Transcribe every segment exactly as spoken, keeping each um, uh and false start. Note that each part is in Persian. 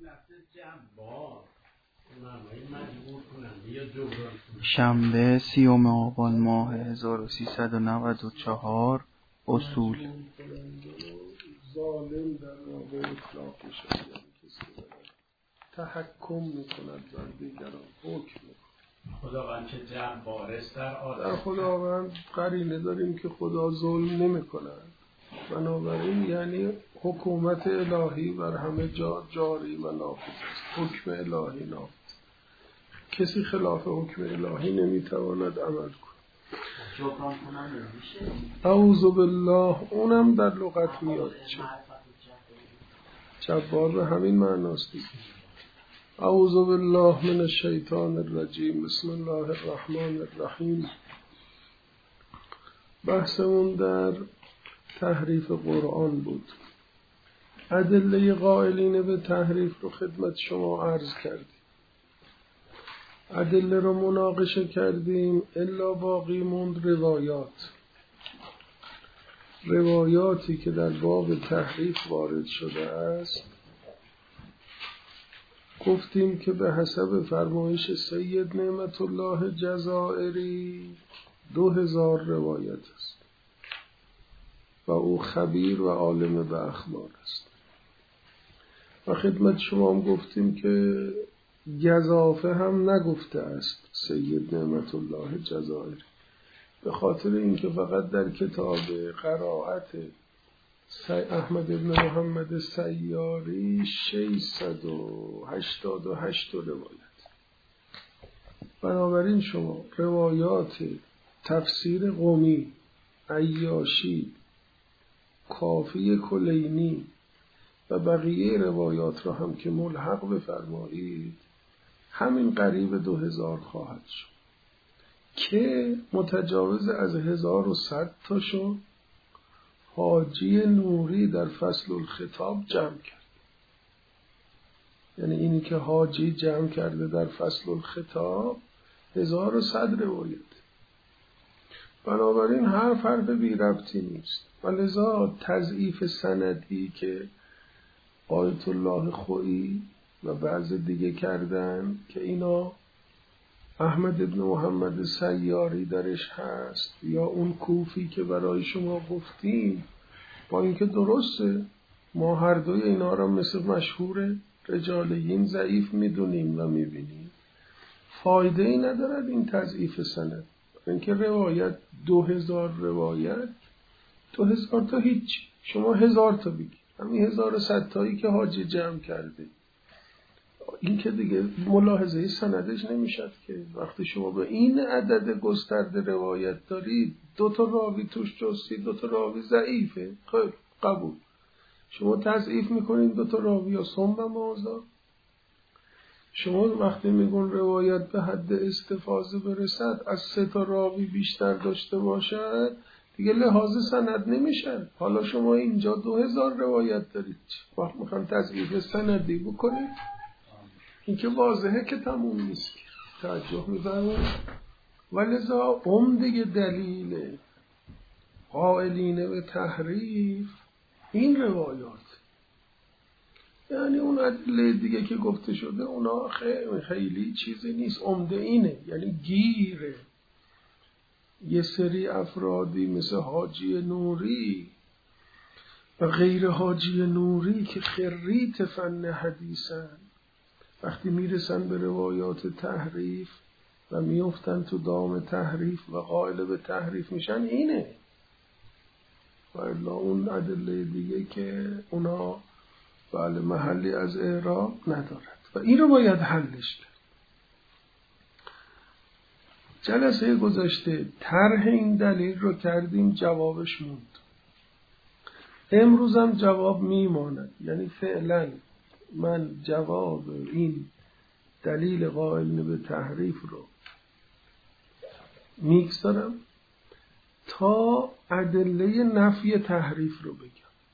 شنبه سیوم آبان ماه هزار و سیصد و نود و چهار. اصول ظالم در واقع اطلاق میشه، یعنی کسی تحکم میکند بر دیگران، حکم میکند. خداوند که جمع وارث در آدم، در خداوند قرینه داریم که خدا ظلم نمیکند، بنابراین یعنی حکومت الهی بر همه جا جاری و نافذ است، حکم الهی نافذ. کسی خلاف حکم الهی نمیتواند عمل کند. جبران کنم نمیشه. اعوذ بالله اونم در لغت میاد، جبار به همین معناست دیگه. اعوذ بالله من الشیطان الرجیم، بسم الله الرحمن الرحیم. بحثمون در تحریف قرآن بود. ادله قائلین به تحریف رو خدمت شما عرض کردیم، ادله رو مناقشه کردیم، الا باقی موند روایات. روایاتی که در باب تحریف وارد شده است گفتیم که به حسب فرمایش سید نعمت الله جزائری دو هزار روایت است و او خبیر و عالم به اخبار است. و خدمت شما هم گفتیم که گزافه هم نگفته است سید نعمت الله جزائری، به خاطر اینکه فقط در کتاب قرائت احمد بن محمد سیاری ششصد و هشتاد و هشت روایت. بنابراین شما روایات تفسیر قمی، عیاشی، کافی کلینی و بقیه روایات را هم که ملحق بفرمایید همین قریب دو هزار خواهد شد که متجاوز از هزار و صد تا شد. حاجی نوری در فصل الخطاب جمع کرد، یعنی اینی که حاجی جمع کرده در فصل الخطاب هزار و صد روایت. بنابراین هر حرف بی ربطی نیست و لذا تضعیف سندی که آیت الله خویی و بعض دیگه کردن که اینا احمد بن محمد سیاری درش هست یا اون کوفی که برای شما گفتیم، با اینکه درسته ما هر دوی اینا را مثل مشهور رجالیین ضعیف میدونیم و میبینیم، فایده ای ندارد این تضعیف سند. اینکه روایت دو هزار روایت، دو هزار تا هیچ، شما هزار تا بگی، همین هزار و صد تایی که حاجی جمع کرده، این که دیگه ملاحظه سندش نمیشد که وقتی شما به این عدد گسترده روایت دارید دو تا راوی توش جستی، دو تا راوی ضعیفه، خیلی قبول، شما تضعیف میکنید دو تا راوی یا صم و موضع. شما وقتی میگون روایت به حد استفاضه برسد از سه تا راوی بیشتر داشته باشد دیگه لحاظ سند نمیشه. حالا شما اینجا دو هزار روایت دارید، وقت میخوام تضعیف سندی بکنید، این که واضحه که تموم نیست. توجه می‌فرمایید؟ ولذا عمده دلیل قائلین به تحریف این روایات، یعنی اون ادله دیگه که گفته شده اونا خیلی, خیلی چیزی نیست، عمده اینه، یعنی گیره یه سری افرادی مثل حاجی نوری و غیر حاجی نوری که خریت فن حدیثن، وقتی میرسن به روایات تحریف و میفتن تو دام تحریف و قائل به تحریف میشن، اینه. و الا اون ادله دیگه که اونا بله محلی از اعراب ندارد و این رو باید حلش کرد. جلسه گذشته طرح این دلیل رو کردیم، جوابش موند. امروز هم جواب میماند، یعنی فعلا من جواب این دلیل قائلین به تحریف رو میگذارم تا ادله نفی تحریف رو بگم.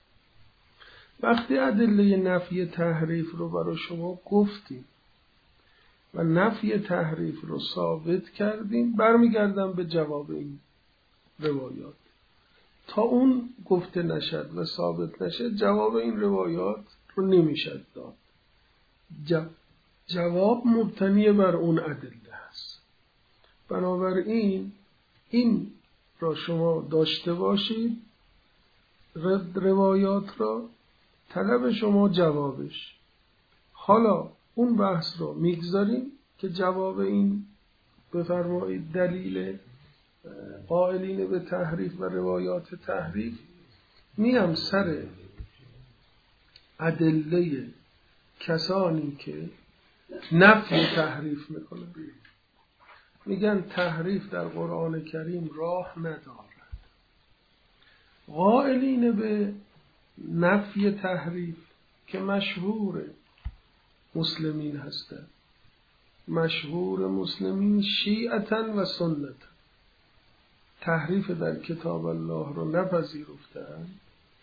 وقتی ادله نفی تحریف رو برای شما گفتیم و نفی تحریف رو ثابت کردیم، برمیگردم به جواب این روایات. تا اون گفته نشد و ثابت نشد جواب این روایات رو نمیشد داد. جواب مبتنی بر اون ادله است. بنابراین این را شما داشته باشید، روایات را، طلب شما جوابش. حالا اون بحث رو میگذاریم که جواب این بفرمایید دلیل قائلین به تحریف و روایات تحریف. میام سر ادله کسانی که نفی تحریف میکنن. میگن تحریف در قرآن کریم راه ندارد. قائلین به نفی تحریف که مشهور مسلمین هستند، مشهور مسلمین شیعتن و سنتن، تحریف در کتاب الله رو نپذیرفتند.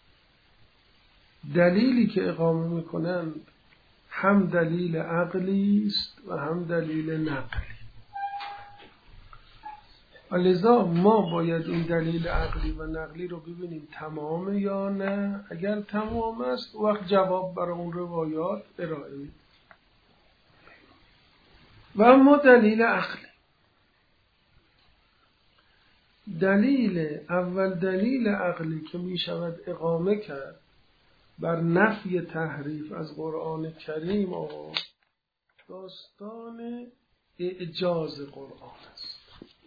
دلیلی که اقامه میکنند هم دلیل عقلی است و هم دلیل نقلی. لذا ما باید این دلیل عقلی و نقلی رو ببینیم تمام یا نه. اگر تمام است وقت جواب برای اون روایات ارائه میدیم. و اما دلیل عقلی، دلیل اول دلیل عقلی که می شود اقامه کرد بر نفی تحریف از قرآن کریم و داستان اعجاز قرآن است.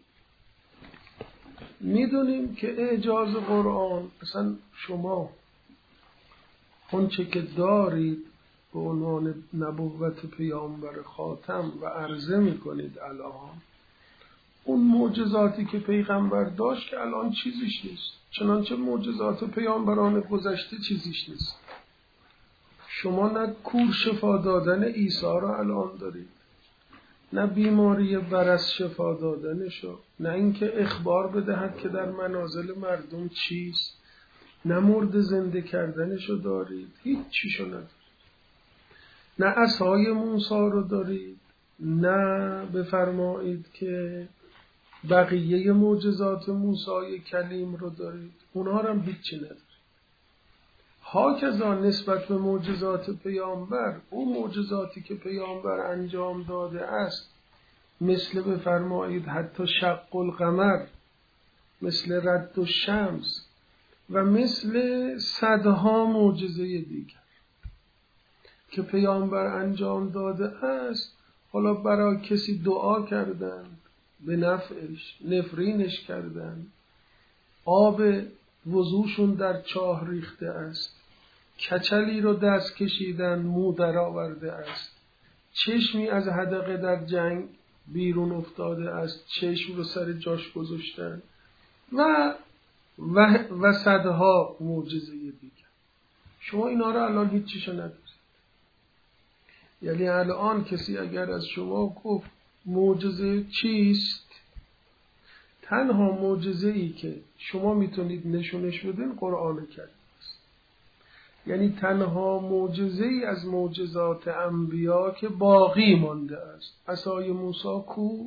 میدونیم که اعجاز قرآن اصلا شما اونچه که دارید به عنوان نبوت پیامبر خاتم و عرضه میکنید الان، اون معجزاتی که پیغمبر داشت که الان چیزیش نیست، چنانچه معجزات پیامبران گذشته چیزیش نیست. شما نه کور شفا دادن عیسی را الان دارید، نه بیماری برص شفا دادنشو، نه اینکه اخبار بدهد که در منازل مردم چیست، نه مرد زنده کردنشو دارید، هیچ چیشو ندارید. نه عصای موسی رو دارید، نه بفرمایید که بقیه معجزات موسی کلیم رو دارید، اونها رو هم هیچی ندارید. هاکذا نسبت به معجزات پیامبر، اون معجزاتی که پیامبر انجام داده است، مثل بفرمایید حتی شق القمر، مثل رد الشمس و مثل صدها معجزه دیگر که پیامبر انجام داده است، حالا برای کسی دعا کردن به نفعش، نفرینش کردن، آب وضوشون در چاه ریخته است، کچلی رو دست کشیدن مو در آورده است، چشمی از حدقه در جنگ بیرون افتاده است، چشم رو سر جاش گذاشتن و و, و صدها معجزه دیگر. شما اینا رو الان هیچ چیشو ندارید. یعنی الان کسی اگر از شما گفت معجزه چیست، تنها معجزه‌ای که شما میتونید نشونش بدین قرآن کریم است. یعنی تنها معجزه‌ای از معجزات انبیا که باقی مانده است. عصای موسی کو؟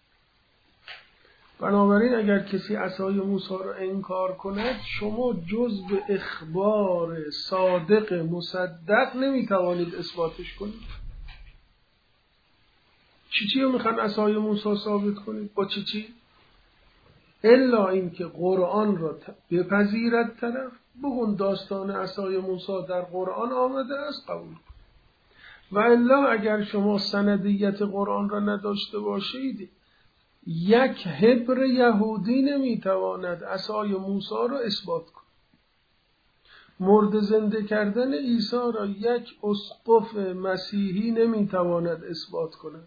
بنابراین اگر کسی عصای موسی رو انکار کند، شما جز به اخبار صادق مصدق نمیتوانید اثباتش کنید. چی چی رو میخوان عصای موسی ثابت کنید؟ با چی چی؟ الا این که قرآن را بپذیرد طرف، بگون داستان عصای موسی در قرآن آمده است، قبول کن. و الا اگر شما سندیت قرآن را نداشته باشید، یک حبر یهودی نمیتواند عصای موسی را اثبات کند. مرد زنده کردن عیسی را یک اسقف مسیحی نمیتواند اثبات کند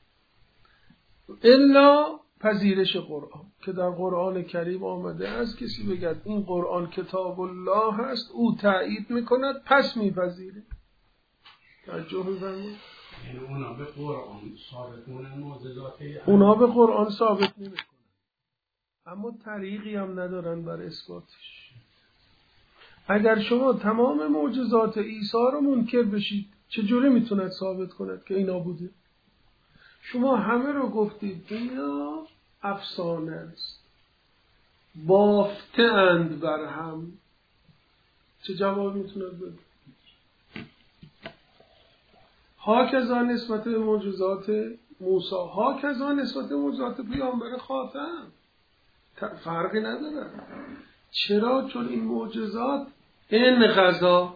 الا پذیرش قرآن که در قرآن کریم آمده است. کسی بگد این قرآن کتاب الله هست، او تایید میکند، پس میپذیره. توجه می‌فرمایید؟ یعنی اونا به قرآن ثابت کنن معجزات، اونا به قرآن ثابت نمیکنن، اما طریقی هم ندارن بر اثباتش. اگر شما تمام معجزات عیسی رو منکر بشید، چجوری میتوند ثابت کند که اینا بوده؟ شما همه رو گفتید اینا افسانه است، بافته اند بر هم، چه جواب میتوند بده؟ هاکذا نسبت به معجزات موسی، هاکذا نسبت به معجزات پیامبر خاتم فرقی نداره. چرا؟ چون این معجزات این قضا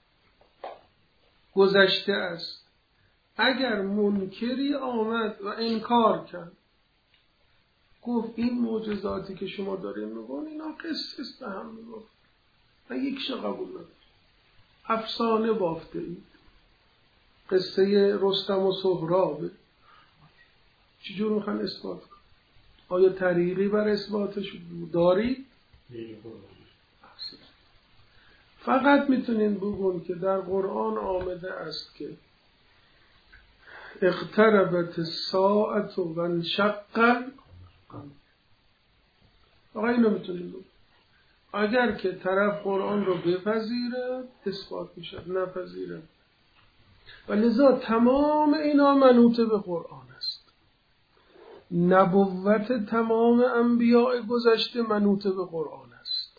گذشته است. اگر منکری آمد و انکار کرد، گفت این معجزاتی که شما دارین میگن اینا قصه است، به هم میگفت و یکیش قبول نداره، افسانه بافته اید، قصه رستم و سهرابه، چجور میخوان اثبات کن؟ آیا طریقی بر اثباتش دارید؟ فقط میتونین بگون که در قرآن آمده است که اقتربت الساعة و انشق القمر. آقا اینو میتونین بگون. اگر که طرف قرآن رو بپذیره اثبات میشه، نپذیره. و لذا تمام اینا منوط به قرآن است. نبوت تمام انبیاء گذشته منوط به قرآن است.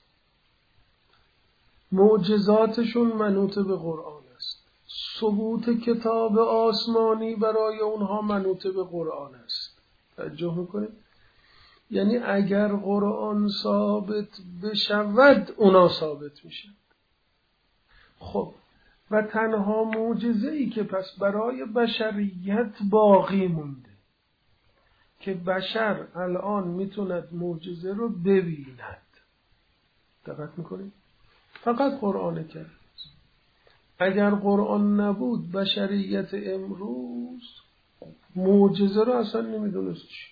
معجزاتشون منوط به قرآن است. ثبوت کتاب آسمانی برای اونها منوط به قرآن است. توجه میکنید؟ یعنی اگر قرآن ثابت بشود اونا ثابت میشن. خب و تنها معجزه‌ای که پس برای بشریت باقی مونده که بشر الان میتوند معجزه رو ببیند، دقت میکنید؟ فقط قرآن کرد. اگر قرآن نبود بشریت امروز معجزه رو اصلا نمیدونست چی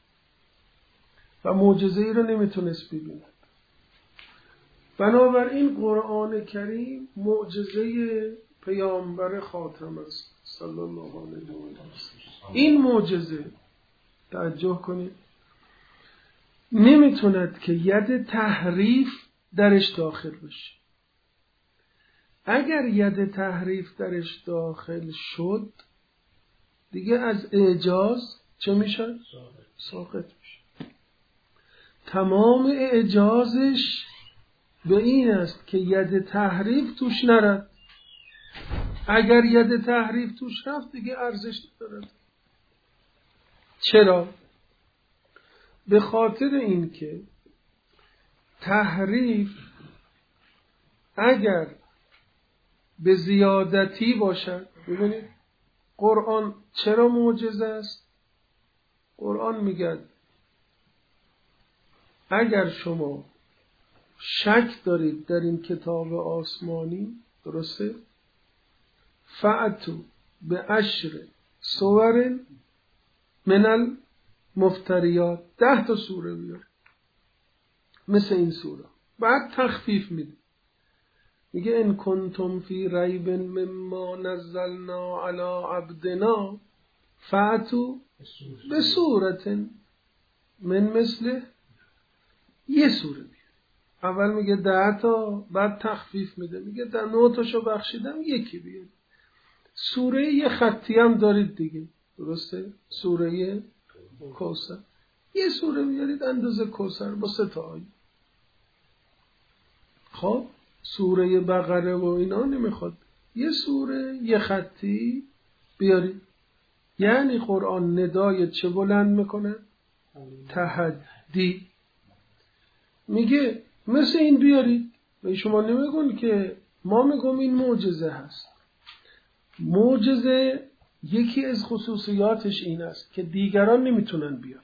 و معجزه ای رو نمیتونست ببیند. بنابراین قرآن کریم معجزه پیامبر خاتم است صلی الله علیه و آله. این معجزه توجه کنید نمیتوند که ید تحریف درش داخل بشه. اگر ید تحریف درش داخل شد دیگه از اعجاز چه میشه؟ ساقط میشه. تمام اعجازش به این است که ید تحریف توش نرد. اگر ید تحریف توش رفت دیگه ارزش ندارد. چرا؟ به خاطر این که تحریف اگر به زیادتی باشد، ببینید قرآن چرا معجزه است؟ قرآن میگه اگر شما شک دارید در این کتاب آسمانی، درسته؟ فأتوا بعشر سور من المفتریات، ده تا سوره بیار مثل این سوره. بعد تخفیف میده، میگه ان کنتم فی ریب مما نزلنا علی عبدنا فأتوا بسوره من مثله. یه سوره بیار. اول میگه ده تا، بعد تخفیف میده، میگه در نه تاشو بخشیدم یکی بیار. سوره یه خطی هم دارید دیگه، درسته؟ سوره کوثر، یه سوره بیارید اندازه کوثر با سه تا آیه. خب سوره بقره و اینا نمیخواد، یه سوره یه خطی بیارید. یعنی قرآن ندای چه بلند میکنه؟ تحدی. میگه مثل این بیارید. و شما نمیگون که ما میگم این معجزه هست. معجزه یکی از خصوصیاتش این است که دیگران نمیتونن بیارن.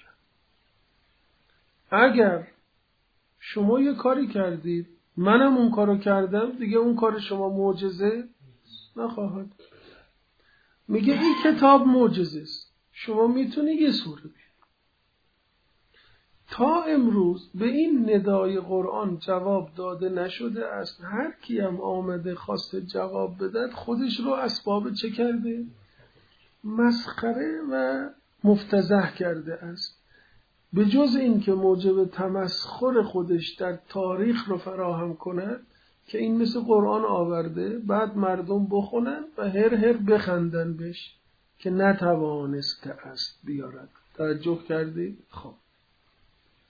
اگر شما یه کاری کردید منم اون کارو کردم، دیگه اون کار شما معجزه نخواهد. میگه این کتاب معجزه است، شما میتونی یه سوره بیارید. تا امروز به این ندای قرآن جواب داده نشده است. هر کی هم آمده خواسته جواب بده خودش رو اسباب چه کرده؟ مسخره و مفتضح کرده است. به جز این که موجب تمسخر خودش در تاریخ رو فراهم کند که این مثل قرآن آورده، بعد مردم بخونن و هر هر بخندن بش که نتوانسته است بیارد. توجه کردید؟ خب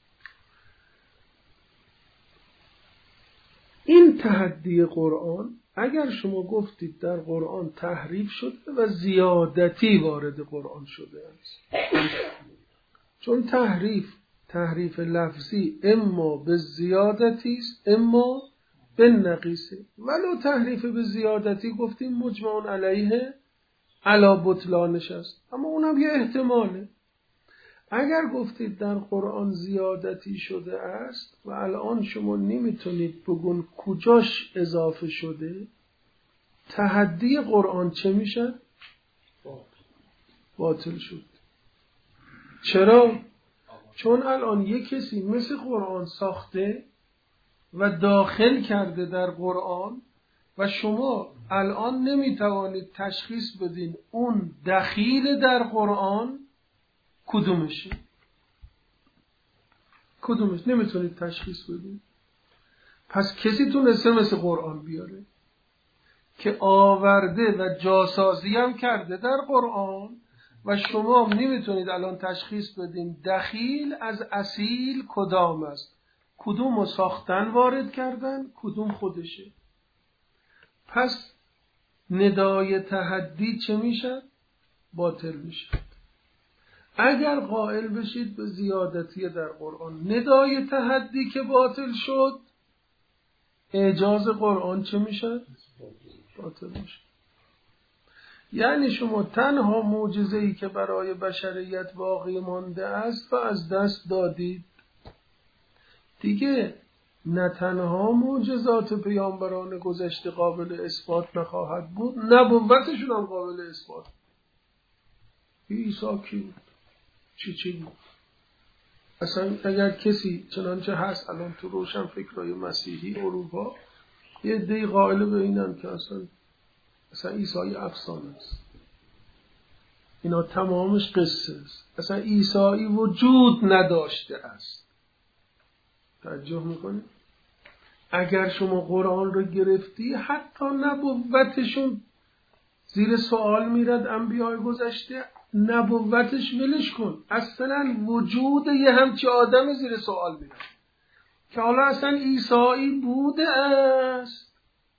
این تحدی قرآن اگر شما گفتید در قرآن تحریف شده و زیادتی وارد قرآن شده است، چون تحریف تحریف لفظی اما به زیادتی است اما به نقیصه. ولو تحریف به زیادتی گفتیم مجمع علیه علی بطلانش است، اما اونم یه احتماله. اگر گفتید در قرآن زیادتی شده است و الان شما نمیتونید بگون کجاش اضافه شده، تحدی قرآن چه میشه؟ باطل شد. چرا؟ چون الان یک کسی مثل قرآن ساخته و داخل کرده در قرآن و شما الان نمیتوانید تشخیص بدین اون دخیل در قرآن کدومشه، کدومش نمیتونید تشخیص بدین. پس کسی تونسته مثل قرآن بیاره که آورده و جاسازی هم کرده در قرآن و شما نمیتونید الان تشخیص بدین دخیل از اصیل کدام است، کدوم رو ساختن وارد کردن، کدوم خودشه. پس ندای تحدی چه میشه؟ باطل میشه. اگر قائل بشید به زیادتی در قرآن، ندای تحدی که باطل شد، اعجاز قرآن چه میشه؟ باطل میشه. یعنی شما تنها معجزه‌ای که برای بشریت باقی مانده است و از دست دادید. دیگه نه تنها معجزات پیامبران گذشته قابل اثبات نخواهد بود، نبوتشون هم قابل اثبات. عیسی کی بود؟ چی چی بود؟ اصلا اگر کسی چنانچه هست الان تو روشن فکرهای مسیحی اروپا یه عده‌ای قائل به اینن که اصلا اصلا عیسی افسانه است، اینا تمامش قصه است، اصلا عیسی وجود نداشته است. توجه میکنید؟ اگر شما قرآن رو گرفتی حتی نبوتشون زیر سوال میرد، انبیاء گذشته نبوتش ولش کن، اصلا وجود یه همچی آدم زیر سوال میرد که حالا اصلا عیسی بوده است.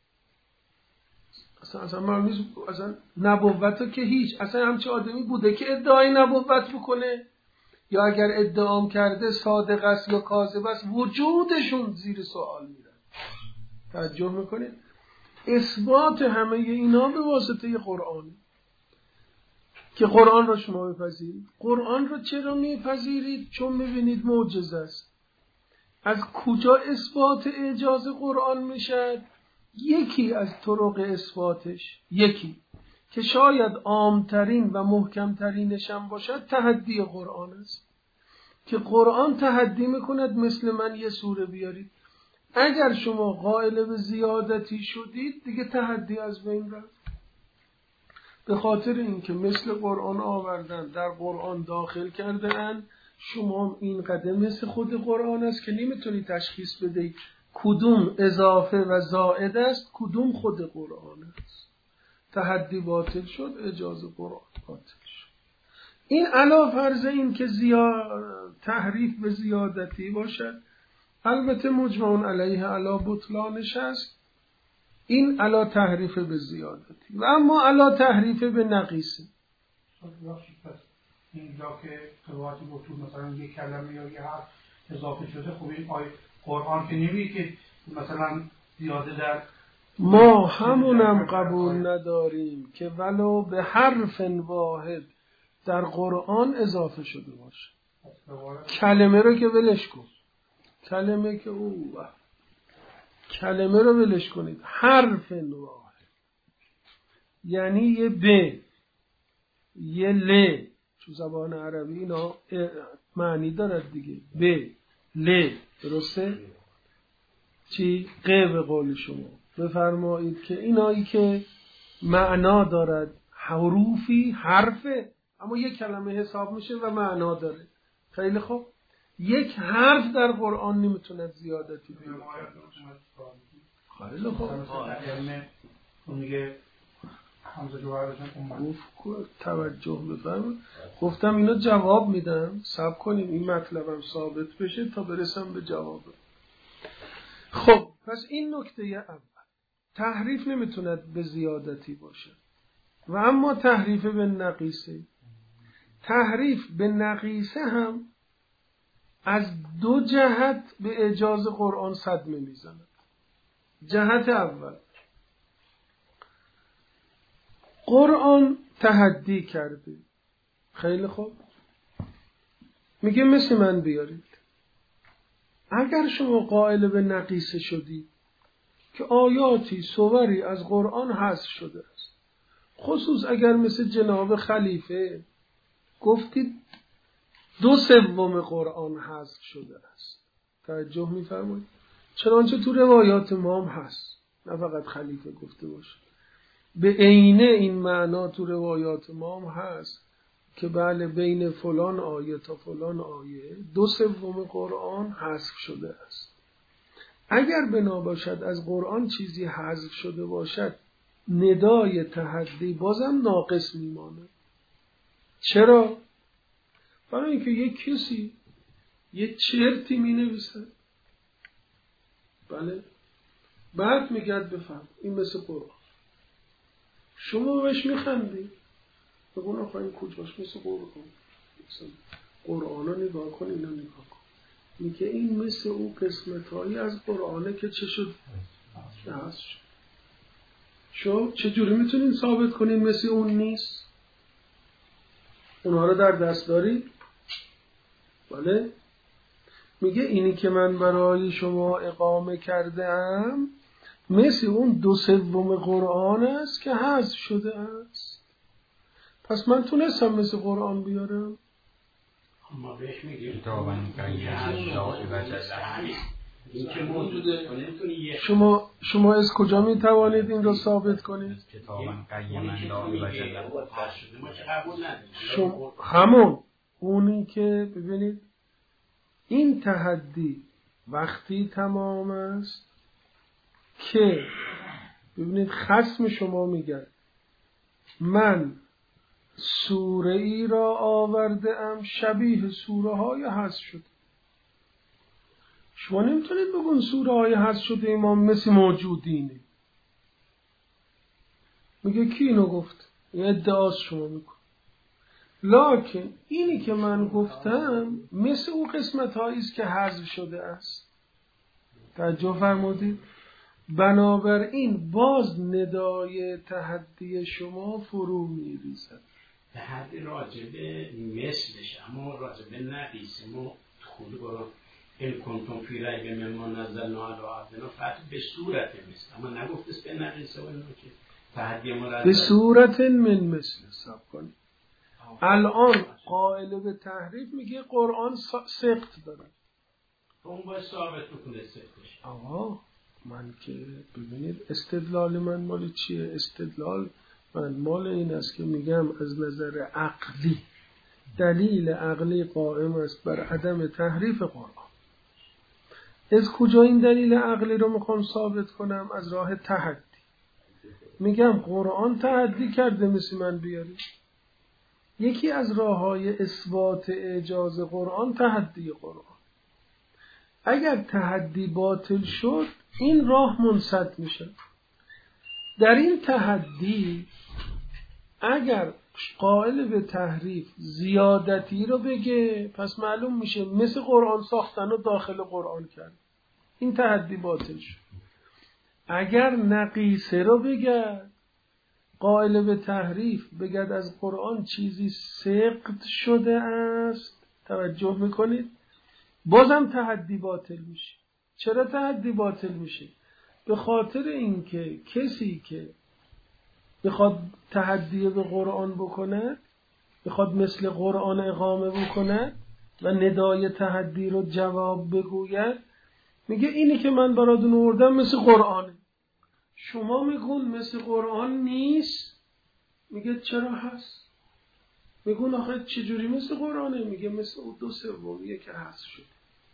اصلا اصلا معلوم نیست، اصلا نبوت که هیچ، اصلا همچی آدمی بوده که ادعای نبوت بکنه، یا اگر ادعام کرده صادق است یا کاذب است، وجودشون زیر سوال میرن. توجه میکنید؟ اثبات همه اینا به واسطه قرآن. که قرآن را شما بپذیرید. قرآن را چرا میپذیرید؟ چون میبینید معجزه است. از کجا اثبات اعجاز قرآن میشد؟ یکی از طرق اثباتش، یکی که شاید عامترین و محکمترینش هم باشد، تحدی قرآن است که قرآن تحدی میکند مثل من یه سوره بیارید. اگر شما قائل به زیادتی شدید دیگه تحدی از بین رفت، به خاطر اینکه مثل قرآن آوردن، در قرآن داخل کردن. شما این قدم مثل خود قرآن است که نمیتونی تشخیص بدهی کدوم اضافه و زائد است، کدوم خود قرآن است. تحدی باطل شد، اجازه قرآن باطل شد. این علا فرض این که زیاد تحریف به زیادتی باشد، البته مجمع علیه علا بطلانش است. این علا تحریف به زیادتی و اما علا تحریف به نقیصه. اینجا که قرآتی بطول مثلا یک کلمه یا یک حرف اضافه شده، خب این آیه قرآن که نمیگه که مثلا زیاده در ما همونم قبول نداریم که ولو به حرف واحد در قرآن اضافه شده باشه. کلمه رو که ولش کن، کلمه که او کلمه رو ولش کنید، حرف واحد یعنی یه ب، یه ل، تو زبان عربی اینا معنی دارد دیگه، ب، ل، درسته؟ چی؟ ق به قول شما بفرمایید که اینایی که معنا دارد، حروفی حرفه اما یک کلمه حساب میشه و معنا داره. خیلی خوب، یک حرف در قرآن نمیتونه زیادتی پیدا کنه. خیلی خوب، میگه حمزه جوهرشون اومد. توجه بفرمایید، گفتم اینا جواب میدم، صبر کنیم این مطلبم ثابت بشه تا برسم به جواب. خب پس این نکته اول. تحریف نمیتوند به زیادتی باشد و اما تحریف به نقیصه. تحریف به نقیصه هم از دو جهت به اعجاز قرآن صدمه میزند. جهت اول، قرآن تحدی کرده. خیلی خوب، میگه مثل من بیارید. اگر شما قائل به نقیصه شدید که آیاتی سوری از قرآن حذف شده است، خصوص اگر مثل جناب خلیفه گفتید دو سوم قرآن حذف شده است، توجه می‌فرمایید؟ چنانچه تو روایات ما هم هست، نه فقط خلیفه گفته باشه، به عینه این معنا تو روایات ما هم هست که بله بین فلان آیه تا فلان آیه دو سوم قرآن حذف شده است. اگر بنا باشد از قرآن چیزی حذف شده باشد، ندای تحدی بازم ناقص میمانه. چرا؟ برای اینکه یک کسی یه چرتی می نویسه، بله، بعد میگد بفهم این مثل قرآن، شما بهش میخندی، بگون آخه این کجاش مثل قرآن، مثل قرآن رو نگاه کن، اینا نگاه کن، میگه این مثل اون قسمتهایی از قرآنه که چه شد؟ که هست شد. شو چجوری میتونین ثابت کنین مثل اون نیست؟ اونها رو در دست داری؟ بله. میگه اینی که من برای شما اقامه کردم مثل اون دو سوم قرآن است که حذف شده است. پس من تونستم مثل قرآن بیارم. ما بهش میگیم شما شما از کجا می توانید این رو ثابت کنید؟ شما همون اونی که ببینید این تحدی وقتی تمام است که ببینید خصم شما میگن من سوره ای را آورده ام شبیه سوره های حذف شده. شما نمیتونید بگون سوره های حذف شده امام مثل موجودینه. میگه کی اینو گفت؟ این ادعاست شما میکن. لکن اینی که من گفتم مثل اون قسمت هاییست که حذف شده است. توجه فرمودید؟ بنابراین باز ندای تحدی شما فرو میریزد. تحدی راجبه مثلش، اما راجبه نقیصه ما خود برای این کنتون فی ریب مما نزلنا علی عبدنا فقط به صورت مثل، اما نگفتست به نقیصه و اینو که تحدی ما به صورت من مثل حساب کنید. الان قائل به تحریف میگه قرآن سقط داره. اون باید ثابت بکنه سقطش. آقا من که ببینید استدلال من مال چیه؟ استدلال من مال این است که میگم از نظر عقلی دلیل عقلی قائم است بر عدم تحریف قرآن. از کجا این دلیل عقلی رو میخوام ثابت کنم؟ از راه تحدی. میگم قرآن تحدی کرده مثل من بیاری. یکی از راه‌های اثبات اعجاز قرآن تحدی قرآن. اگر تحدی باطل شد این راه منسد میشه. در این تحدی اگر قائل به تحریف زیادتی رو بگه پس معلوم میشه مثل قرآن ساختن و داخل قرآن کرد، این تحدی باطل شد. اگر نقیصه رو بگه قائل به تحریف بگد از قرآن چیزی سقط شده است، توجه میکنید، بازم تحدی باطل میشه. چرا تحدی باطل میشه؟ به خاطر اینکه کسی که بخواد تحدی به قرآن بکنه، بخواد مثل قرآن اقامه بکنه و ندای تحدی رو جواب بگوید، میگه اینی که من براتون آوردم مثل قرآنه. شما میگون مثل قرآن نیست. میگه چرا هست؟ میگون آخه چجوری مثل قرآنه؟ میگه مثل اون دو سومیه که حذف شده.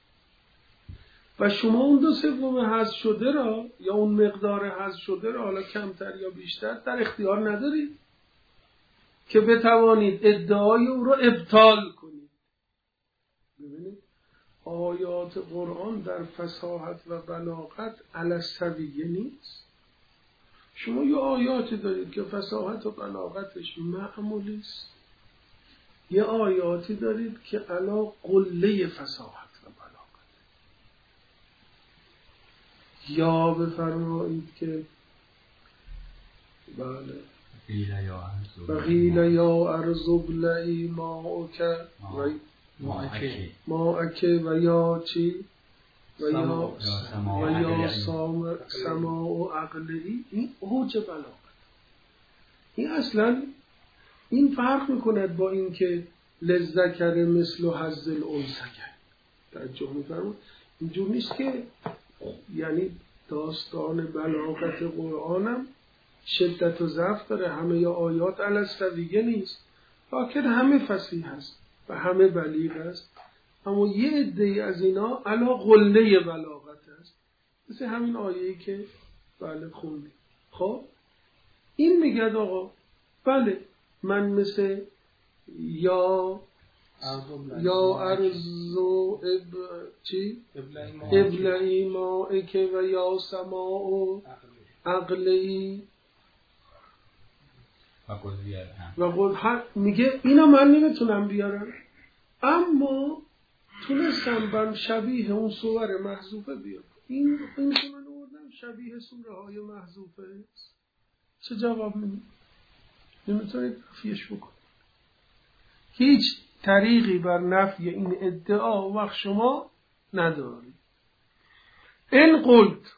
و شما اون دو سوم حذف شده را یا اون مقدار حذف شده را حالا کمتر یا بیشتر در اختیار ندارید که بتوانید ادعای او را ابطال کنید. ببینید آیات قرآن در فصاحت و بلاغت علی السویه نیست. شما یه آیاتی دارید که فصاحت و بلاغتش معمولی است، یه آیاتی دارید که علا قله فصاحت و بلاغت. یا بفرمایید که بله بقیل یا ارض ابلعی ماءک ماءک و یا چی و یا و یا سماء و عقلی. این اوج بلاغت. این اصلا این فرق میکند با این که للذکر مثل حظ الانثیین. توجه می‌فرمایید؟ اینجور نیست که یعنی داستان بلاغت قرآنم شدت و ضعف داره، همه آیات علی السویه نیست، لکن همه فصیح هست و همه بلیغ است، اما یه عده از اینا علی قله بلاغت هست، مثل همین آیه‌ای که بله خوندیم. خب این میگه آقا بله من مثل یا یا ارزو اب چی ابلعی مائک و یا سماء عقلی و قل میگه اینا من نمیتونم بیارم، اما تونستم بر شبیه اون سور محذوفه بیارم. این این که من آوردم شبیه سوره های محذوفه است. چه جواب میدید؟ نمیتونید نفیش بکنید. هیچ طریقی بر نفی این ادعا وقت شما ندارید. این قلت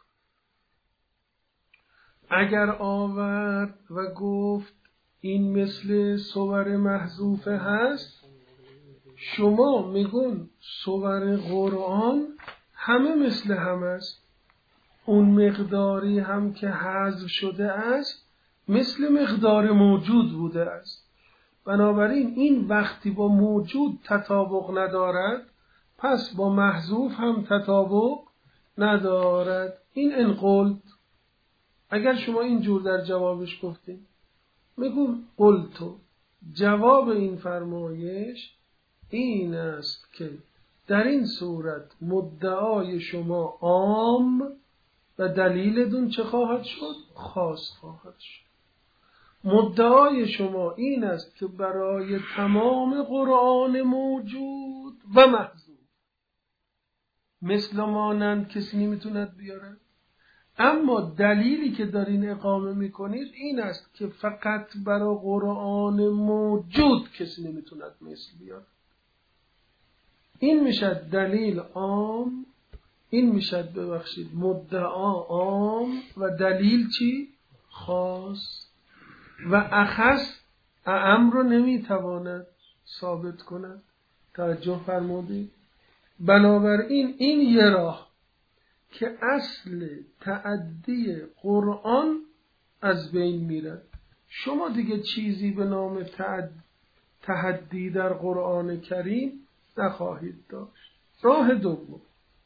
اگر آورد و گفت این مثل سور محذوفه هست، شما میگون سور قرآن همه مثل هم است، اون مقداری هم که حذف شده است مثل مقدار موجود بوده است، بنابراین این وقتی با موجود تطابق ندارد پس با محذوف هم تطابق ندارد. این انقلت اگر شما اینجور در جوابش گفتین، میگم قلتو جواب این فرمایش این است که در این صورت مدعای شما عام و دلیل دون چه خواهد شد؟ خاص خواهد شد. مدعای شما این است که برای تمام قرآن موجود و محذوف مثل مانند کسی نمیتوند بیاره، اما دلیلی که دارین اقامه میکنید این است که فقط برای قرآن موجود کسی نمیتوند مثل بیاره. این میشد دلیل عام، این میشد ببخشید مدعا عام و دلیل چی؟ خاص. و اخص اعم رو نمیتواند ثابت کند. توجه فرمودید؟ بنابراین این یه راه که اصل تعدی قرآن از بین میرد. شما دیگه چیزی به نام تعد... تحدی در قرآن کریم نخواهید داشت. راه دوم،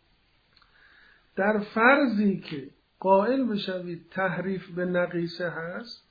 در فرضی که قائل بشوید تحریف به نقیصه هست،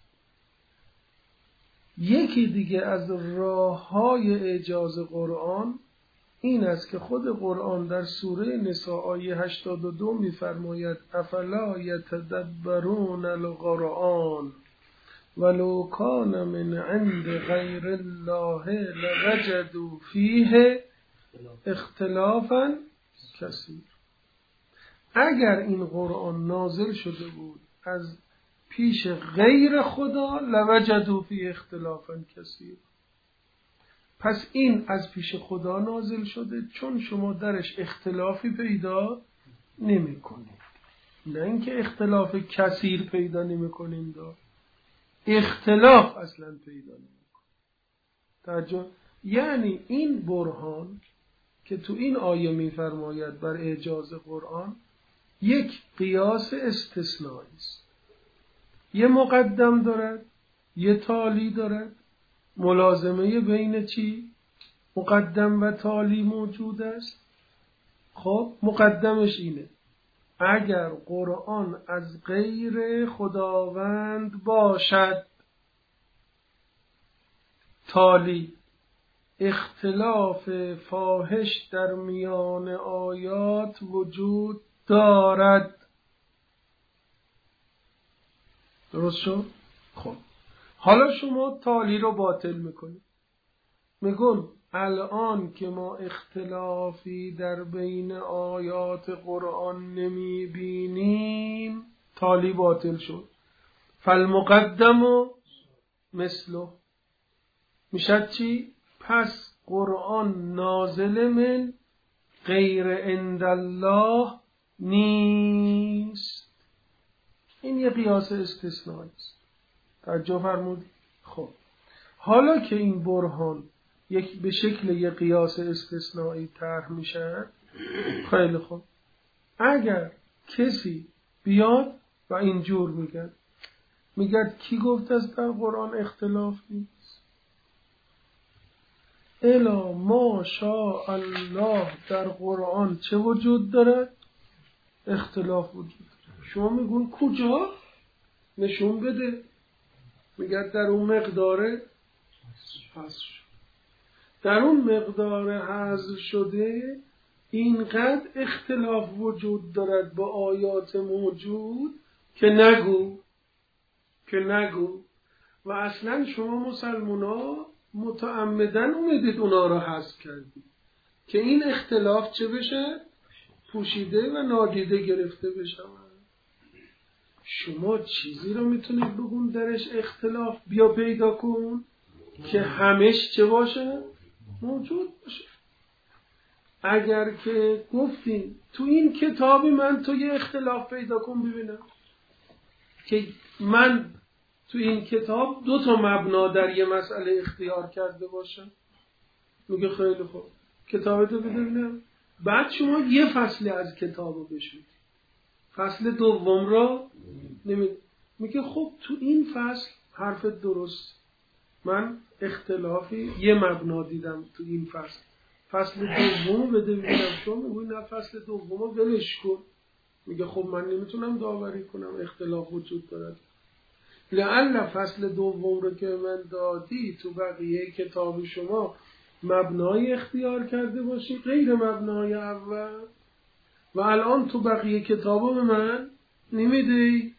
یکی دیگه از راه‌های اعجاز قرآن این است که خود قرآن در سوره نساء آیه هشتاد و دو می‌فرماید افلا یتدبرون القرآن ولو کان من عند غیر الله لوجدوا فیه اختلافا کثیر. اگر این قرآن نازل شده بود از پیش غیر خدا لوجدوا فیه اختلافا کثیر، پس این از پیش خدا نازل شده چون شما درش اختلافی پیدا نمی کنید. نه اینکه اختلاف کثیر پیدا نمی کنید، اختلاف اصلا پیدا نمی کنید. یعنی این برهان که تو این آیه می فرماید بر اعجاز قرآن یک قیاس استثنایی است. یه مقدم دارد، یه تالی دارد، ملازمه بین چی؟ مقدم و تالی موجود است. خب مقدمش اینه اگر قرآن از غیر خداوند باشد، تالی اختلاف فاحش در میان آیات وجود دارد. درست شد؟ خب حالا شما تالی رو باطل میکنید، میگن الان که ما اختلافی در بین آیات قرآن نمیبینیم تالی باطل شد. فالمقدم مثله میشد چی؟ پس قرآن نازل من غیر عند الله نیست. این یه قیاس استثنایی است. توجه فرمودید؟ خب حالا که این برهان یک به شکل یه قیاس استثنایی طرح میشه، خیلی خوب، اگر کسی بیاد و اینجور میگه میگه کی گفته است در قرآن اختلاف نیست؟ الا ما شاء الله در قرآن چه وجود دارد؟ اختلاف وجود دارد. شما میگون کجا؟ نشون بده. میگه در اون مقداره حذف شد. در اون مقدار حذف شده اینقدر اختلاف وجود دارد با آیات موجود که نگو که نگو و اصلا شما مسلمان ها متعمدن اومدید اونا را حذف کردید که این اختلاف چه بشه؟ پوشیده و نادیده گرفته بشه. شما چیزی رو میتونید بگون درش اختلاف بیا پیدا کن که همش چه باشه؟ موجود باشه. اگر که گفتیم تو این کتابی من تو یه اختلاف پیدا کن ببینم که من تو این کتاب دو تا مبنا در یه مسئله اختیار کرده باشم، میگه خیلی خوب کتاب تو ببینم. بعد شما یه فصل از کتاب رو بشید، فصل دوم را نمید. میگه خب تو این فصل حرف درست، من اختلافی یه مبنا دیدم تو این فصل، فصل دوم بده ببینم. شما میگوی نه فصل دوم رو ولش کن. میگه خب من نمیتونم داوری کنم اختلاف وجود دارد. لعل فصل دوم رو که من دادی تو بقیه کتاب شما مبنای اختیار کرده باشی غیر مبنای اول و الان تو بقیه کتابا به من نمیدی.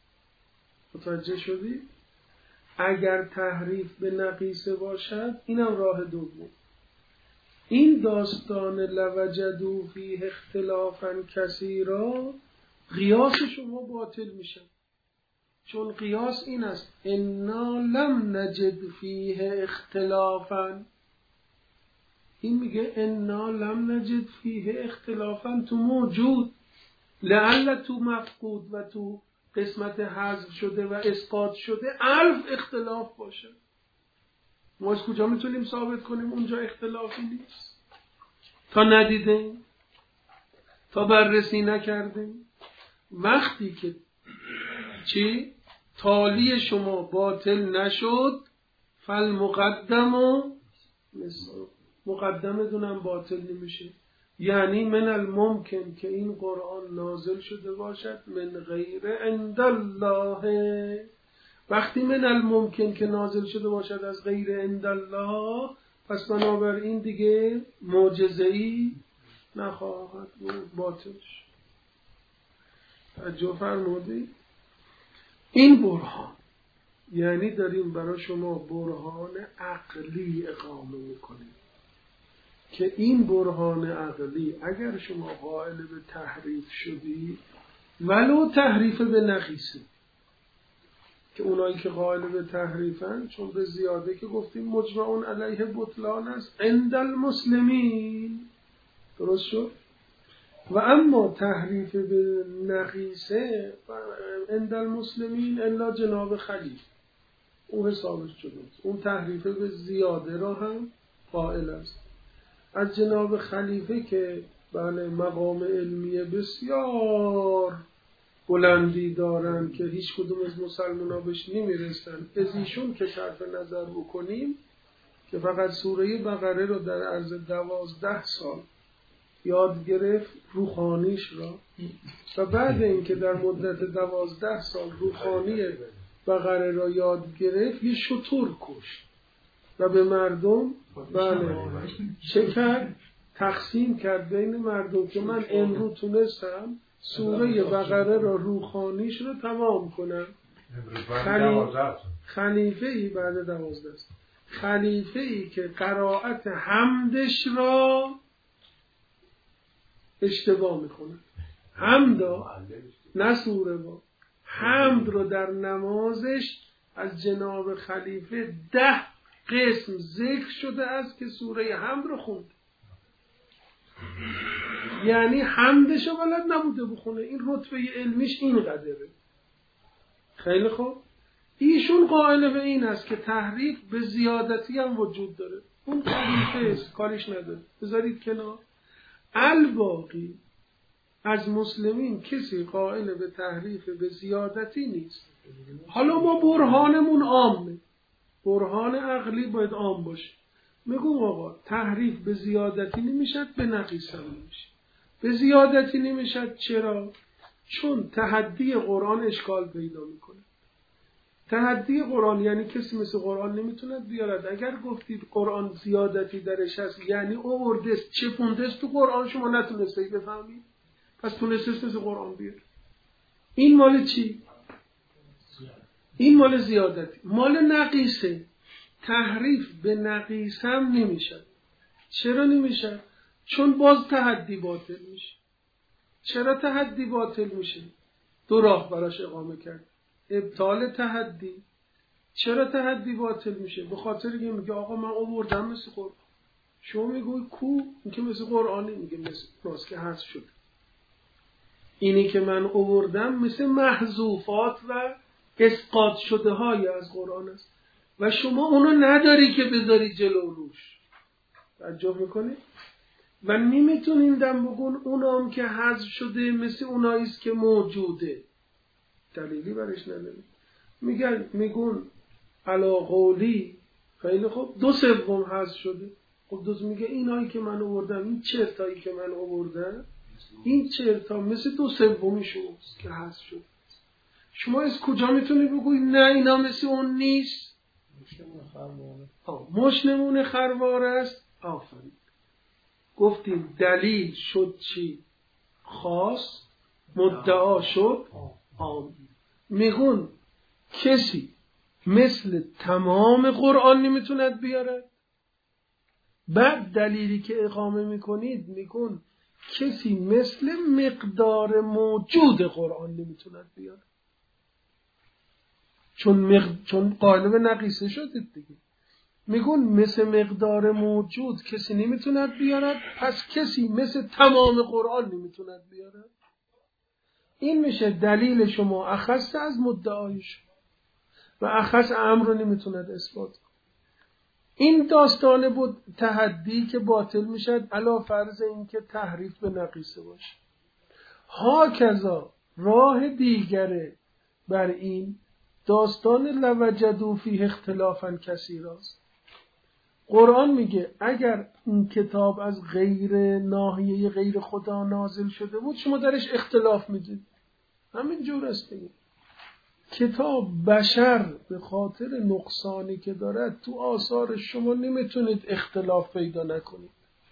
متوجه شدی؟ اگر تحریف به نقیصه باشد اینم راه دوم. این داستان لوجدوا فیه اختلافا کثیرا قیاس شما باطل میشه، چون قیاس این است انا لم نجد فیه اختلافا. این میگه انا لم نجد فیه اختلافا تو موجود، لعل تو مفقود و تو قسمت حذف شده و اسقاط شده الف اختلاف باشه. ما از کجا میتونیم ثابت کنیم اونجا اختلافی نیست؟ تا ندیدیم، تا بررسی نکردیم. وقتی که چی؟ تالی شما باطل نشد فالمقدم مثل مقدمه دونم باطل نمیشه. یعنی من الممکن که این قرآن نازل شده باشد من غیر عند الله. وقتی من الممکن که نازل شده باشد از غیر عند الله، پس بنابراین دیگه معجزه‌ای نخواهد بود، باطل شد. توجه فرمودید؟ این برهان یعنی داریم برای شما برهان عقلی اقامه میکنیم که این برهان عقلی اگر شما قائل به تحریف شدی ولو تحریف به نقیصه، که اونایی که قائل به تحریفن چون به زیاده که گفتیم مجمعون علیه بطلان است عند المسلمین، درست شد؟ و اما تحریف به نقیصه عند المسلمین الا جناب خلیل اون حسابش شده، اون تحریف به زیاده را هم قائل است. از جناب خلیفه که بله مقام علمی بسیار بلندی دارن که هیچ کدوم از مسلمان ها بهش نمیرسن، از ایشون که صرف نظر بکنیم که فقط سوره بقره رو در عرض دوازده سال یاد گرفت روحانیش را و بعد اینکه در مدت دوازده سال روحانی بقره را یاد گرفت یه شتر کشت و به مردم بله چه کرد؟ تقسیم کرد بین مردم که من امروز تونستم سوره بقره را روحانیش رو تمام کنم. خلیفه ای بعد دوازده است، خلیفه ای که قرائت حمدش را اشتباه میکنه، حمد نه سوره با حمد رو در نمازش از جناب خلیفه ده قسم ذکر شده است که سوره حمد رو خوند، یعنی حمدش رو بلد نبوده بخونه. این رتبه علمیش این قدره. خیلی خوب، ایشون قائل به این است که تحریف به زیادتی هم وجود داره، اون خلیفه است کاریش نداره، بذارید کنار. الباقی از مسلمین کسی قائل به تحریف به زیادتی نیست. حالا ما برهانمون عامه، برهان عقلی باید عام باشه. میگم آقا تحریف به زیادتی نمیشد، به نقیص هم نمیشه. به زیادتی نمیشد چرا؟ چون تحدی قرآن اشکال پیدا میکنه. تحدی قرآن یعنی کسی مثل قرآن نمیتونه بیارد. اگر گفتید قرآن زیادتی درش هست یعنی اووردست چپوندست تو قرآن، شما نتونسته بفهمید، پس تونستست مثل قرآن بیار. این مال چی؟ این مال زیادتی. مال نقیصه. تحریف به نقیص هم نمیشه. چرا نمیشه؟ چون باز تحدی باطل میشه. چرا تحدی باطل میشه؟ دو راه براش اقامه کرد. ابطال تحدی. چرا تحدی باطل میشه؟ به خاطر اینکه میگه آقا من آوردم مثل قرآن، شما میگوی کو؟ این که مثل قرآنی، میگه مثل راست که حذف شد. اینی که من آوردم مثل محذوفات و اسقاط شده های از قرآن است و شما اونو نداری که بذاری جلو روش. توجه میکنی؟ و نمیتونین دم بگون اونام که حذف شده مثل اوناییست که موجوده. دلیلی برش نداری. میگن میگون علا قولی خیلی خوب دو سوم حذف شده. خب دوست میگه اینایی که من آوردم، این چرتایی که من آوردم، این چرتا مثل دو سومی شوست که حذف شده. شما از کجا میتونی بگوی نه اینا مثل اون نیست؟ مش نمونه خروار است. آفرین. گفتیم دلیل شد چی؟ خاص. مدعا شد عام. میگون کسی مثل تمام قرآن نمیتوند بیارد. بعد دلیلی که اقامه میکنید میگون کسی مثل مقدار موجود قرآن نمیتوند بیارد. چون مق... چون قائل به نقیصه شدید دیگه. میگون مثل مقدار موجود کسی نمیتوند بیارد، پس کسی مثل تمام قرآن نمیتوند بیارد. این میشه دلیل شما اخص از مدعای شما و اخص امر رو نمیتوند اثبات کنه. این داستان بود تحدی که باطل میشد علا فرض این که تحریف به نقیصه باشه. ها کذا راه دیگره بر این داستان لوجدوا فیه اختلافا کثیراست. قرآن میگه اگر این کتاب از غیر ناحیه غیر خدا نازل شده بود شما درش اختلاف میدید. همین جور است دیگه. کتاب بشر به خاطر نقصانی که دارد تو آثار شما نمیتونید اختلاف پیدا نکنید.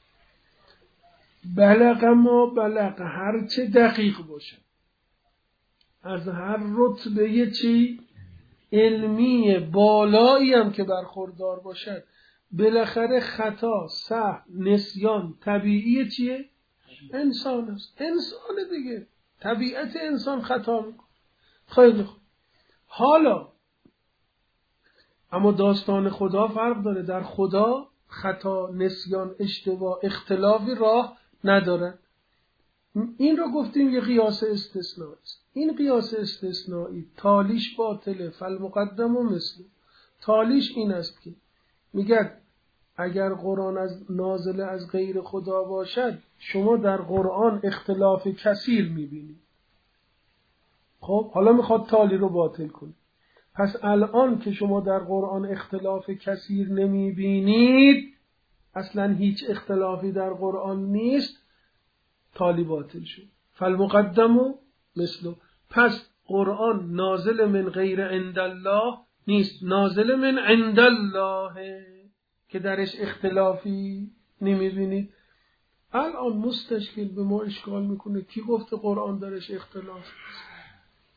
بلغ ما بلغ، هر چه دقیق باشه، از هر رتبه چی علمی بالایی هم که برخوردار باشد، بالاخره خطا، سهو، نسیان طبیعی چیه؟ انسان است. انسان دیگه، طبیعت انسان خطا میکنه. خیلی خوب. حالا اما داستان خدا فرق داره. در خدا خطا، نسیان، اشتباه، اختلافی راه نداره. این رو گفتیم یه قیاس استثنایی است. این قیاس استثنایی تالیش باطله. فالمقدم و مثل تالیش این است که میگه اگر قرآن از نازل از غیر خدا باشد شما در قرآن اختلاف کثیر میبینید. خب حالا میخواد تالی رو باطل کنه. پس الان که شما در قرآن اختلاف کثیر نمیبینید، اصلا هیچ اختلافی در قرآن نیست، تالی باطل شد. فالمقدم و مثل. پس قرآن نازل من غیر عند الله نیست، نازل من عند الله که درش اختلافی نمیبینید. الان مستشکل به ما اشکال میکنه کی گفته قرآن درش اختلاف نیست؟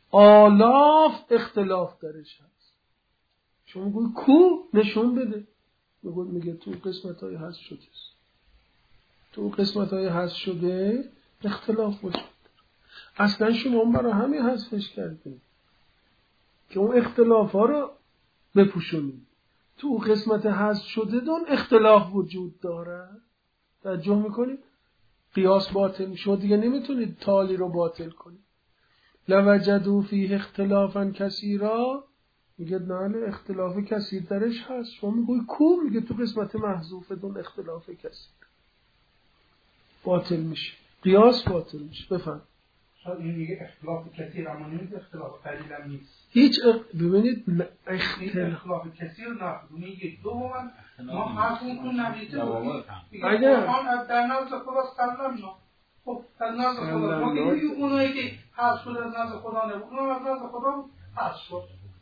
آلاف اختلاف درش هست. شما میگوی کو نشون بده، میگه میگه تو قسمت های حذف شده است، تو قسمت های حذف شده اختلاف وجود داره. اصلا شما برای همین حذفش کردیم که اون اختلاف ها رو بپوشونید. تو قسمت حذف شده دون اختلاف وجود داره. توجه میکنید؟ قیاس باطل، شما دیگه نمیتونید تالی رو باطل کنید. لوجدوا فیه اختلافا کثیرا، میگه نه اختلاف کثیر درش هست. شما میگوی کو؟ میگه تو قسمت محذوف دون اختلاف کثیر. باطل میشه، قیاس باطل میشه. بفهم شاید این میگه اختلاف کثیر، اما نمیگه اختلاف قلیل هم نیست. هیچ اق... ببینید اختلاف, اختلاف کثیر نه، میگه دوما ما حرفون تو نقیده بودیم، اگر قرآن در نزد خدا سلم نه. خب در نزد خدا ما که اونایی که حذف شده از نزد خدا نبود، اونها از نزد خدا حذف شد.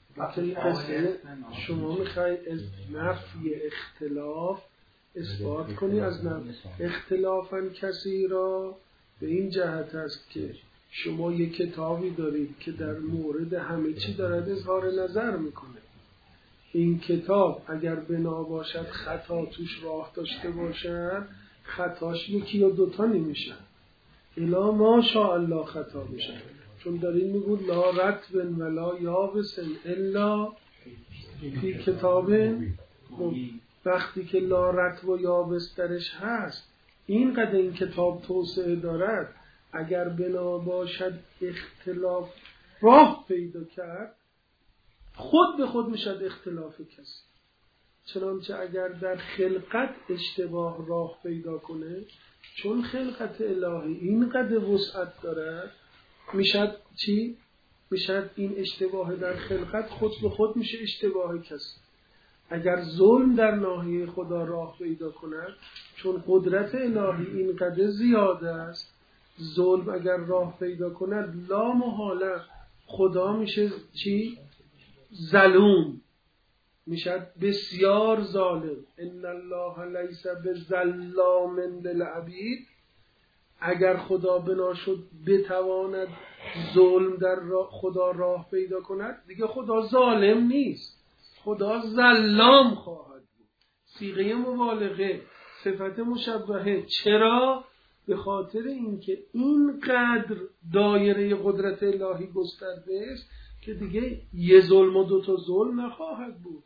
شما میخوای از نفی اختلاف اثبات کنی از نفی اختلافاً کثیرا، به این جهت است که شما یک کتابی دارید که در مورد همه چی دارد اظهار نظر میکنه. این کتاب اگر بنا باشد خطا توش راه داشته باشد، خطاش یکی یا دوتا نمیشه، الا ماشاءالله خطا بشه. چون دارین میگود لا رطب ولا یابس الا فی کتاب، وقتی که لا رطب و یابس درش هست، اینقدر این کتاب توسعه دارد، اگر بنا باشد اختلاف راه پیدا کرد، خود به خود میشد اختلاف کسی. چنانچه اگر در خلقت اشتباه راه پیدا کنه، چون خلقت الهی اینقدر وسعت دارد، میشد چی؟ میشد این اشتباه در خلقت خود به خود میشه اشتباه کسی. اگر ظلم در ناحیه خدا راه پیدا کند، چون قدرت الهی اینقدر زیاده است، ظلم اگر راه پیدا کند لا محاله خدا میشه چی؟ ظلوم، میشه بسیار ظالم. ان الله لیس بظلام للعبید. اگر خدا بنا شد بتواند ظلم در راه خدا راه پیدا کند، دیگه خدا ظالم نیست، خدا ظلام خواهد بود. صیغه مبالغه، صفت مشبهه. چرا؟ به خاطر اینکه اینقدر دایره قدرت الهی گسترده است که دیگه یه ظلم و دو تا ظلم نخواهد بود،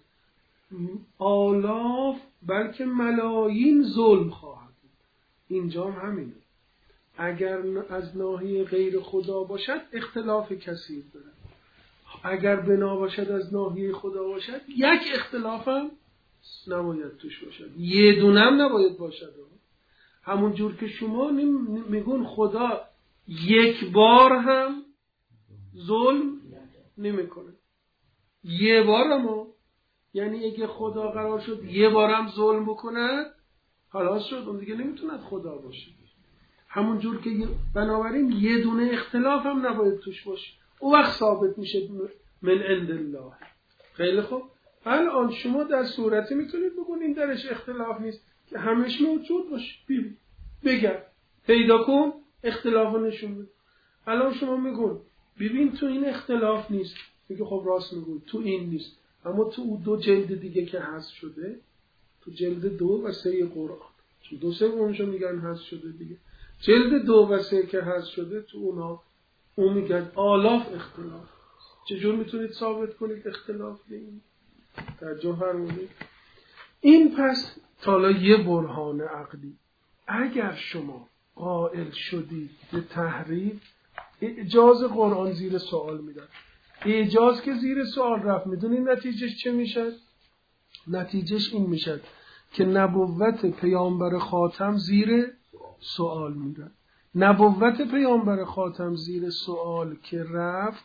آلاف بلکه ملایین ظلم خواهد بود. اینجا هم همینه. اگر از ناحیه غیر خدا باشد اختلاف کثیر دارد، اگر بنا باشد از ناحیه خدا باشد یک اختلاف هم نباید توش باشد، یه دونم نباید باشد. همون جور که شما میگون خدا یک بار هم ظلم نمیکنه، یه بار هم، یعنی اگه خدا قرار شد یه بار هم ظلم بکند خلاص شد، اون دیگه نمیتوند خدا باشه. همون جور که بنابراین یه دونه اختلاف هم نباید توش باشه، او وقت ثابت میشه من عند الله. خیلی خوب، الان شما در صورتی میتونید بگونید درش اختلاف نیست که همش موجود باشه. ببین بگم پیدا کن اختلاف نشون بده. الان شما میگون ببین تو این اختلاف نیست، میگه خب راست میگون تو این نیست، اما تو اون دو جلد دیگه که حذف شده، تو جلد دو و سه قرآن، چون دو سه اونجا میگن حذف شده دیگه، جلد دو و سه که حذف شده تو اونا اون میگن آلاف اختلاف. چجور میتونید ثابت کنید اختلاف این؟ توجه فرمودید. این پس تالا یه برهان عقلی. اگر شما قائل شدید به تحریف، اعجاز قرآن زیر سوال میدن. اعجاز که زیر سوال رفت، میدونید نتیجهش چه میشه؟ نتیجهش این میشه که نبوت پیامبر خاتم زیر سوال میره. نبوت پیامبر خاتم زیر سوال که رفت،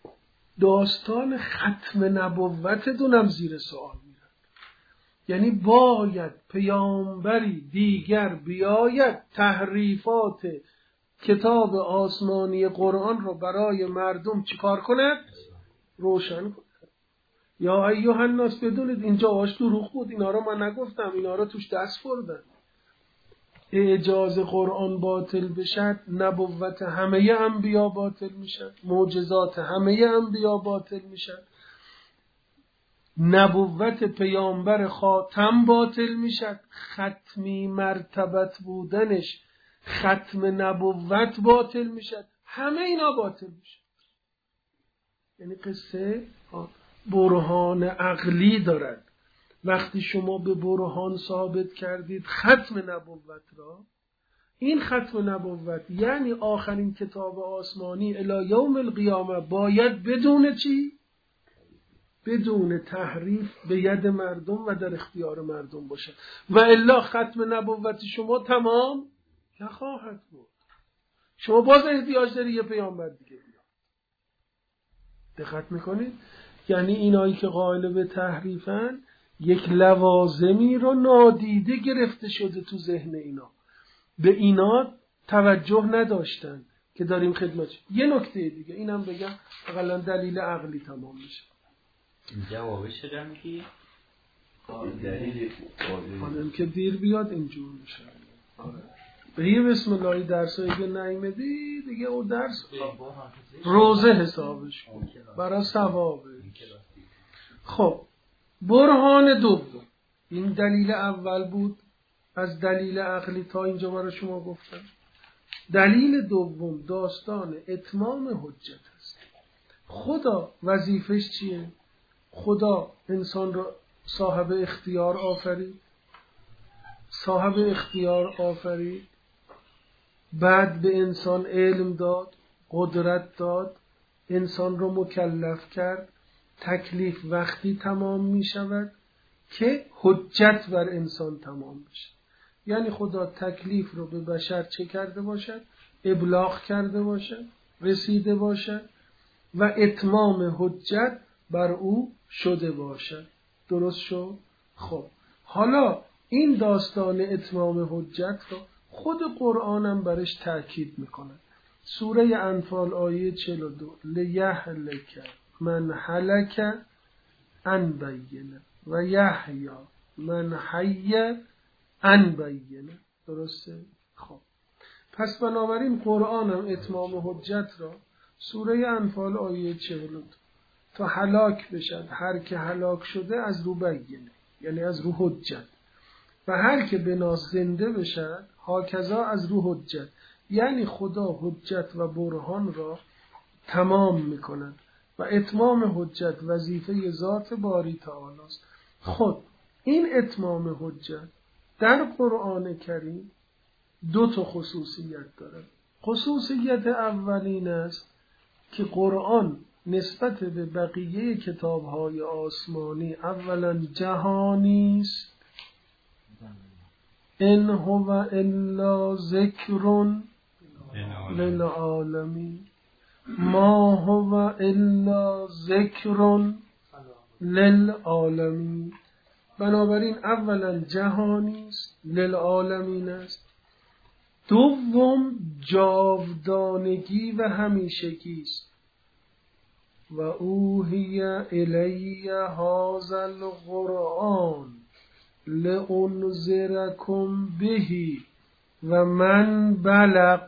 داستان ختم نبوت دونم زیر سوال میره. یعنی باید پیامبری دیگر بیاید تحریفات کتاب آسمانی قرآن رو برای مردم چیکار کند؟ روشن کند. یا ایها الناس بدونید اینجا آش دروغ بود، اینا رو من نگفتم، اینا رو توش دست بردن. اعجاز قرآن باطل بشد، نبوت همه انبیا باطل میشد، معجزات همه انبیا باطل میشد، نبوت پیامبر خاتم باطل میشد، ختمی مرتبت بودنش، ختم نبوت باطل میشد، همه اینا باطل میشد. یعنی قصه برهان عقلی دارد. وقتی شما به برهان ثابت کردید ختم نبوت را، این ختم نبوت یعنی آخرین کتاب آسمانی الی یوم القیامه باید بدون چی؟ بدون تحریف به ید مردم و در اختیار مردم باشه، و الا ختم نبوت شما تمام نخواهد بود. شما باز احتیاج داری یه پیامبر دیگه بیاد. دقت میکنید؟ یعنی اینایی که قائل به تحریفن یک لوازمی رو نادیده گرفته شده تو ذهن اینا، به اینا توجه نداشتن که داریم خدمتش. یه نکته دیگه اینم بگم، اقلا دلیل عقلی تمام میشه. جوابش شده میگی؟ دلیل خانم که دیر بیاد اینجور میشه. به یه بسم اللهی درس هایی که نایمدی دیگه او درس روزه حسابش کن برای ثوابه. خب برهان دوم، این دلیل اول بود از دلیل عقلی تا اینجا برای شما گفتم. دلیل دوم داستان اتمام حجت است. خدا وظیفش چیه؟ خدا انسان را صاحب اختیار آفرید، صاحب اختیار آفرید، بعد به انسان علم داد، قدرت داد، انسان را مکلف کرد. تکلیف وقتی تمام می شود که حجت بر انسان تمام بشه. یعنی خدا تکلیف رو به بشر چه کرده باشد؟ ابلاغ کرده باشد، رسیده باشد و اتمام حجت بر او شده باشد. درست شد؟ خب حالا این داستان اتمام حجت رو خود قرآن هم برش تأکید میکنه. سوره انفال آیه چهل و دو، لیهلک من هلک عن بینه و یحیی من حی عن بینه. درسته؟ خب پس بنابراین قرآن هم اتمام حجت را سوره انفال آیه چهل و دو تا هلاک بشد هر که هلاک شده از رو بینه، یعنی از رو حجت، و هر که بناس زنده بشد هاکذا از رو حجت، یعنی خدا حجت و برهان را تمام میکند و اتمام حجت وظیفه ذات باری تعالی است. خود این اتمام حجت در قرآن کریم دو تا خصوصیت دارد. خصوصیت اولین است که قرآن نسبت به بقیه کتاب‌های آسمانی اولا جهانی است، ان هو الا ذکر للعالمین، ما هو الا ذکر للعالمین. بنابراین اولا جهانی است، للعالمین است. دوم جاودانگی و همیشگی است. و اوحی الی هذا القرآن لانذرکم به و من بلغ،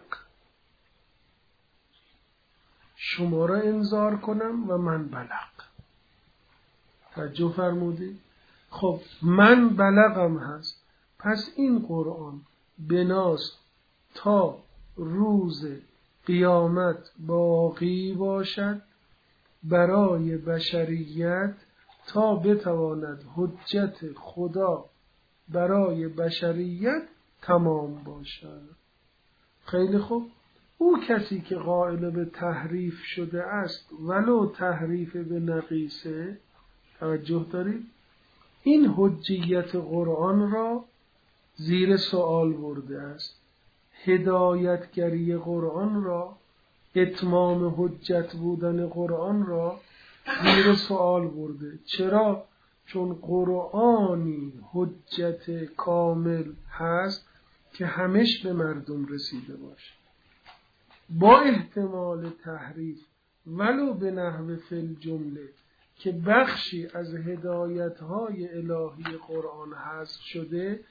شما را انذار کنم و من بلغ. توجه فرمودید؟ خب من بلغم هست، پس این قرآن بناست تا روز قیامت باقی باشد برای بشریت، تا بتواند حجت خدا برای بشریت تمام باشد. خیلی خوب. او کسی که قائل به تحریف شده است ولو تحریف به نقیصه، توجه دارید، این حجیت قرآن را زیر سوال برده است. هدایتگری قرآن را، اتمام حجت بودن قرآن را زیر سوال برده. چرا؟ چون قرآنی حجت کامل هست که همش به مردم رسیده باشه، با احتمال تحریف ولو به نحو فی الجمله که بخشی از هدایت‌های الهی قرآن حذف شده،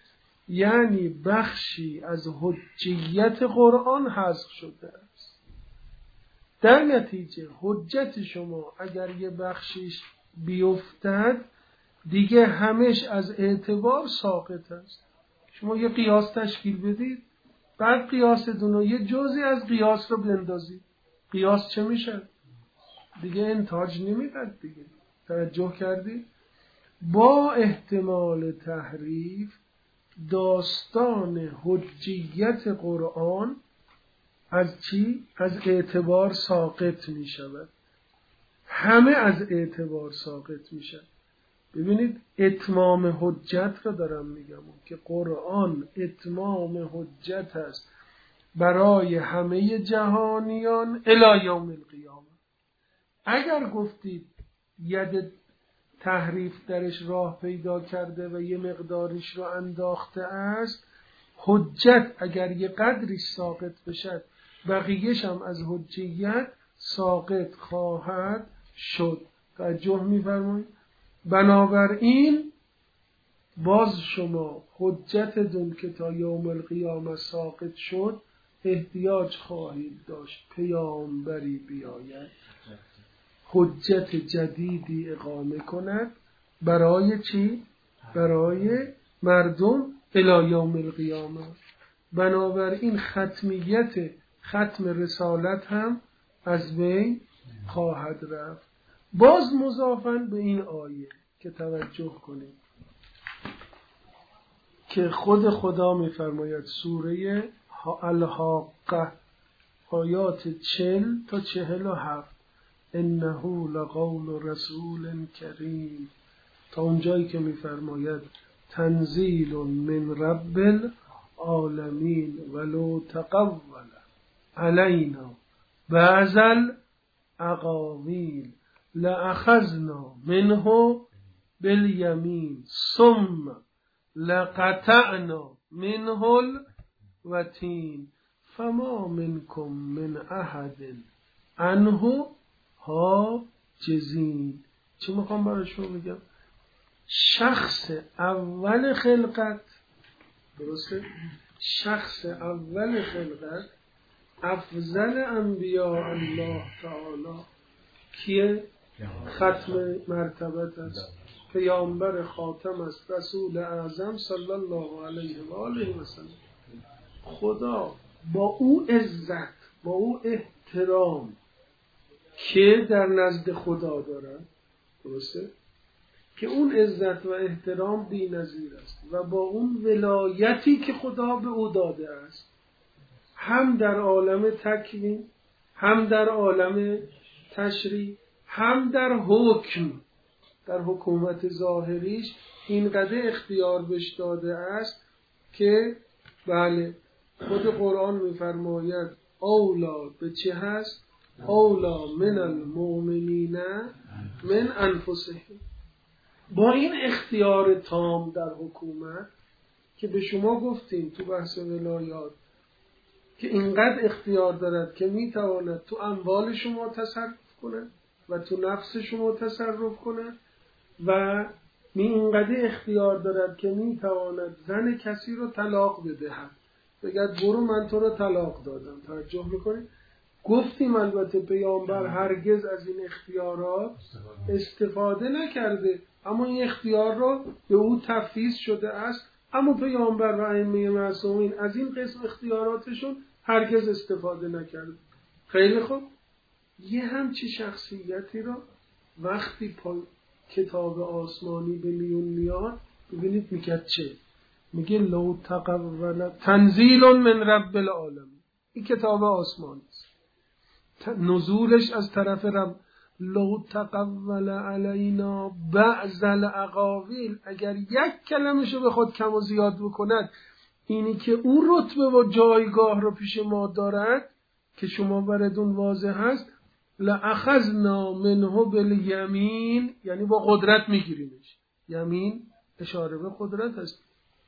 یعنی بخشی از حجیت قرآن حذف شده است. در نتیجه حجت شما اگر یه بخشیش بیفتد دیگه همش از اعتبار ساقط است. شما یه قیاس تشکیل بدید، بعد قیاستون رو یه جزئی از قیاس رو بندازید، قیاس چه میشه؟ دیگه انتاج نمیدد دیگه. توجه کردید؟ با احتمال تحریف داستان حجیت قرآن از چی؟ از اعتبار ساقط می شود. همه از اعتبار ساقط می شود. ببینید اتمام حجت رو دارم میگم که قرآن اتمام حجت است برای همه جهانیان الی یوم القیامه. اگر گفتید ید تحریف درش راه پیدا کرده و یه مقداریش رو انداخته است، حجت اگر یه قدریش ساقط بشد بقیهش هم از حجیت ساقط خواهد شد. توجه می‌فرمایید؟ بنابراین باز شما حجت دون که تا یوم القیامه ساقط شد احتیاج خواهید داشت پیامبری بیاید حجت جدیدی اقامه کند. برای چی؟ برای مردم الی یوم القیامه. بنابراین ختمیت ختم رسالت هم از بین خواهد رفت. باز مضافاً به این آیه که توجه کنید که خود خدا می‌فرماید سوره الحاقه آیات چهل تا چهل و هفت انه لقول رسول کریم تا اونجایی که می‌فرماید تنزیل من رب العالمین ولو تقول علینا بعض الاقاویل لأخذنا منه بالیمین ثم لقطعنا منه الوتین فما منکم من احد عنه حاجزین. چی میخوام برای شما بگم؟ شخص اول خلقت، درسته؟ شخص اول خلقت افضل انبیاء الله تعالی کیه؟ ختم مرتبت است، پیامبر خاتم است، رسول اعظم صلی الله علیه و آله و سلم. خدا با او عزت، با او احترام که در نزد خدا دارد، درسته؟ که اون عزت و احترام بی‌نظیر است و با اون ولایتی که خدا به او داده است، هم در عالم تکوین، هم در عالم تشریع، هم در حکم، در حکومت ظاهریش اینقدر اختیار بهش داده است که بله خود قرآن می‌فرماید اولا به چه هست؟ اولا من المؤمنین من انفسهم. با این اختیار تام در حکومت که به شما گفتیم تو بحث ولایات که اینقدر اختیار دارد که میتواند تو اموال شما تصرف کنه و تو نفس شما تصرف کنه و می اینقدر اختیار دارد که میتواند زن کسی رو طلاق بدهد، بگد برو من تو رو طلاق دادم. توجه میکنید؟ گفتیم البته پیامبر هرگز از این اختیارات استفاده نکرده، اما این اختیار رو به او تفویض شده است. اما پیامبر و ائمه معصومین از این قسم اختیاراتشون هرگز استفاده نکرده. خیلی خوب، یه همچی شخصیتی رو وقتی پا کتاب آسمانی به میون میاد ببینید میگه چه؟ میگه لو تقول تنزیل من رب العالمین. این کتاب آسمانی است، نزولش از طرف رب. لو تقول علینا بعض الاقاویل، اگر یک کلمشو به خود کم و زیاد بکند، اینی که او رتبه و جایگاه رو پیش ما دارد که شما بردون واضح هست، لأخذنا منه بالیمین، یعنی با قدرت میگیریمش. یمین اشاره به قدرت است.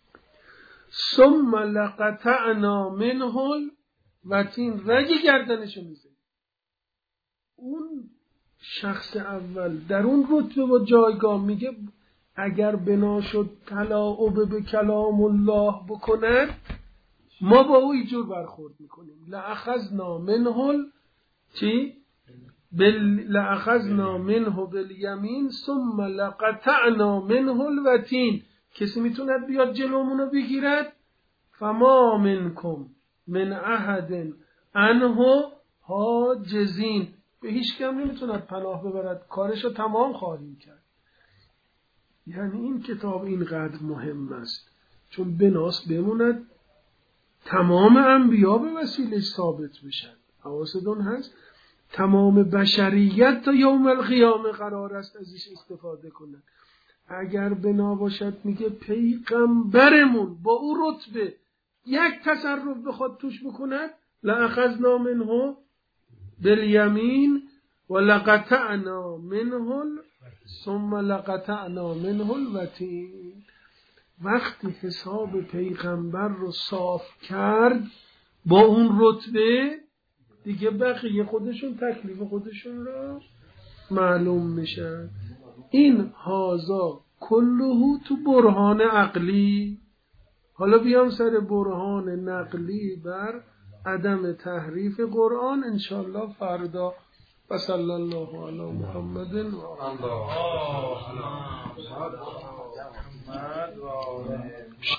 ثم لقطعنا منه الوتین، رگ گردنشو میزنیم. اون شخص اول در اون رتبه و جایگاه میگه اگر بنا شد تلاعب به کلام الله بکند ما با او اینجور برخورد میکنیم. لأخذنا منه چی؟ بل... لأخذنا منه بالیمین ثم لقطعنا منه الوتین. کسی میتوند بیاد جلومونو بگیرد؟ فما منکم من احد عنه حاجزین. به هیچ کم نمیتوند پناه ببرد، کارشو تمام خواهیم کرد. یعنی این کتاب اینقدر مهم است چون بناس بموند تمام انبیا به وسیله ثابت بشن. حواستون هست تمام بشریت تا یوم القیامه قرار است ازش استفاده کنند. اگر بنا باشد میگه پیغمبرمون با او رتبه یک تصرف بخواد توش بکند لأخذنا منه بالیمین و لقطعنا منه ثم لقطعنا منه الوتین. وقتی حساب پیغمبر رو صاف کرد با اون رتبه دیگه بقیه خودشون تکلیف خودشون رو معلوم میشن. این هازا کلهو تو برهان عقلی. حالا بیام سر برهان نقلی بر عدم تحریف قرآن انشالله فردا. و صلی الله علی محمد و آله.